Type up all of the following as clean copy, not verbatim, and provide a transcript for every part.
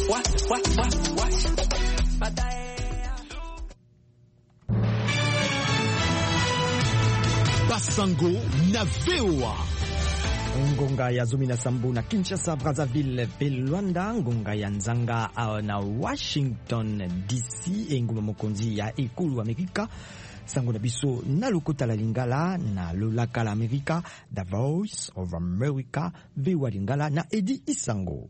Basango na VOA. Ngonga ya Zumi na Sambu na Kinshasa, Brazzaville, Luanda, ngonga ya Nzanga na Washington DC, nguma mokonzi ya Ikulu Amerika. Sango na biso na lokota la Lingala na lolaka la Amerika, The Voice of America, VOA Lingala na Edi Isango.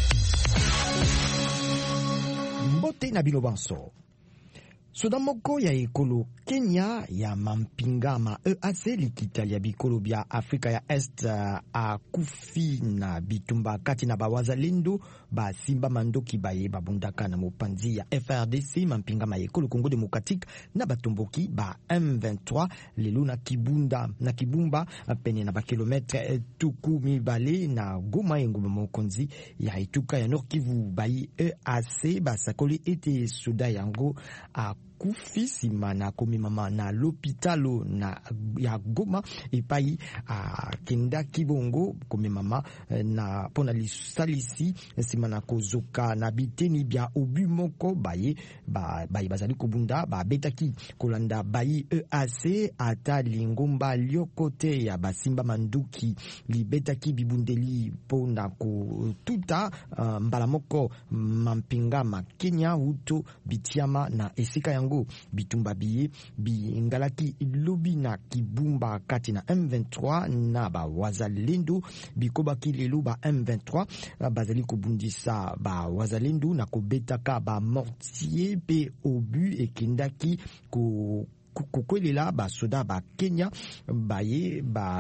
Mbote na bino banso. Soda moko ya ekolo Kenya ya mampinga ma EAC likita ya bikolo bya Afrika ya Est a kufi na bitumba kati na bawazalendo ba simba mandoki baye babundaka na mopanzi ya FRDC mampinga ma ekolo Congo Democratique na batomboki ba M23 lelo na Kibumba pene na ba kilometre tuku mibale na Goma ngoma mokonzi ya ituka ya Nord Kivu bayi EAC basakoli ete soda yango a kufi sima na komimama na l'hôpitalo na ya Goma epai kenda kibongo komimama na pona lisalisi sima na kozoka na biteni bya obu moko baye bazali kubunda betaki kolanda bayi EAC ata lingomba liokote ya basimba manduki libetaki bibundeli pona ko tuta mbala moko mampinga ma Kenya uto bitiama na esika yango bitumba biye bingalaki lobi na Kibumba kati na M23 na ba wazalendo bikobaki lelo ba M23 bazali kubundisa ba wazalendo na kobetaka ba mortier pe obu ekendaki kukwelela ba soda ba Kenya baye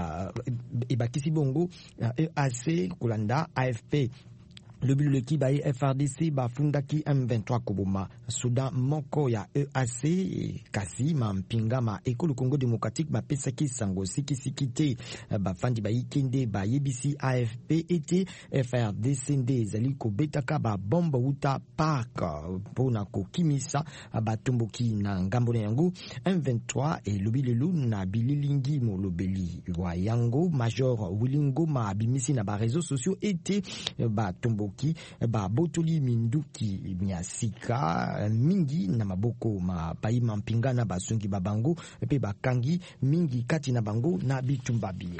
ebakisi bongo EAC kolanda AFP le bileki baye FRDC bafundaki M23 koboma soda moko ya EAC kasi mampinga ma ekolo Congo Democratique bapesaki sango sikite bafandi bayikende bayebisi AFP ete FRDC nde ezali kobetaka ba bomba uta park pona kokimisa batomboki na ngambo na yango M23 elobi lelo na bililingi molobeli wa yango Major Wilingoma abimisi na ba réseaux sociaux ete batomboki ba botoli minduki miasika mingi na maboko ma pai mampinga na basungi babango pe bakangi mingi kati na bango na bitumba biye.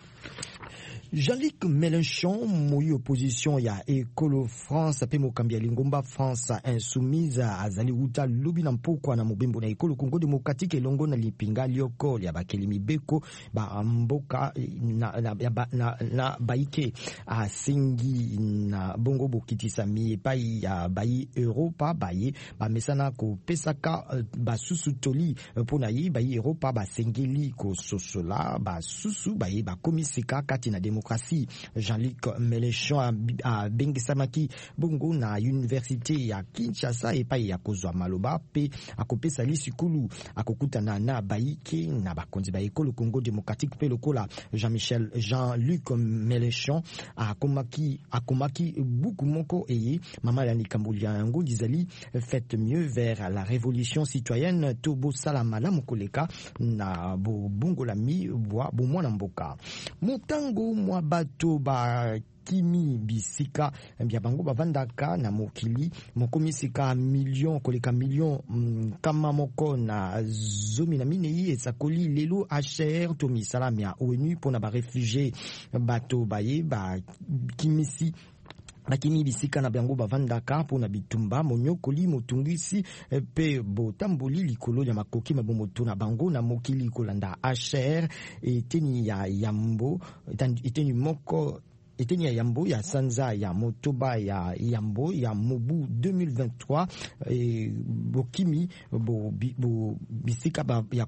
Jean-Luc Mélenchon, moyi opposition ya Ekolo France, pe mokambi ya Lingomba France insoumise azali uta lubi na mpoko na mobembo na Ekolo Congo Democratique elongo na lipinga lioko ya bakeli mibeko ba mboka na baike asingi na bongo bokitisa mi epai ya bayi Europa baye ba mesana ko pesaka basusu toli pona yi bayi Europa basengeli ko sosola basusu baye bakomisika kati na demokrasi. Jean-Luc Mélenchon a bengisamaki bongo na université ya Kinshasa epai ya kozwa maloba pe akopesa lisikulu akokutana na baike na bakonzi ba ekolo Congo Démocratique pe lokola Jean-Luc Mélenchon akomaki buku moko eye mama ya likambulia yango dizali faites mieux vers la révolution citoyenne tobo salama la mukoleka na bongo la mi bwa bomwana mboka motango mwa bato ba kimi bisika bya bango bavandaka na mokili mokomisika million koleka million kama moko na zomi na minei esakoli lelo HR to misalam ya ONU pona ba réfugiés bato baye ba kimisi bakimi bisika na bango bavandaka pona bitumba monyokoli motungisi pe botamboli likolo ya makoki mabomoto na bango na mokili kolanda HR eteni ya yambo eteni moko eteni ya yambo ya sanza ya motoba ya yambo ya mobu 2023 bokimi bisika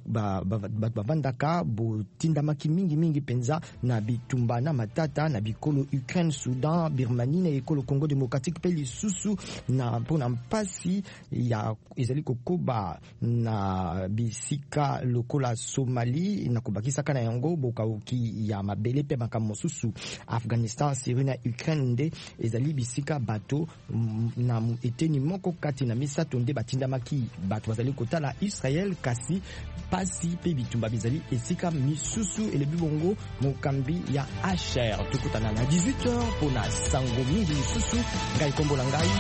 bavandaka botindamaki mingi penza na bitumba na matata na bikolo Ukraine, Soudan, Birmanie na ekolo Congo Démocratique pe lisusu na pona mpasi ya ezali kokoba na bisika lokola Somali na kobakisa kana yango bokauki ya mabele pe makambo susu Afghanistan Syrie na Ukraine nde ezali bisika bato na eteni moko kati na misato nde batindamaki bato bazali kotala Israel kasi pasi pe bitumba bizali esika misusu elebi bongo mokambi ya HR tukutana na 18h pona sango mingi misusu ngai kombola ngai